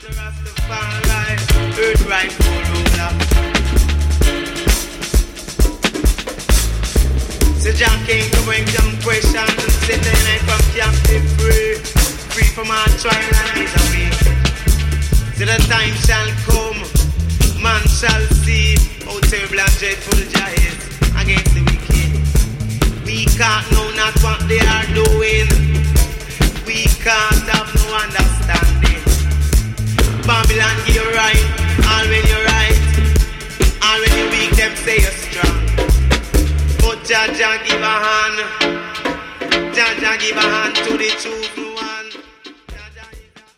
The Jack King to bring some questions and sit the night from camp be free from our trial and misery. So the time shall come, man shall see how terrible and dreadful Jah is against the wicked. We can't know not what they are doing. We can't have no understanding. Babylon give right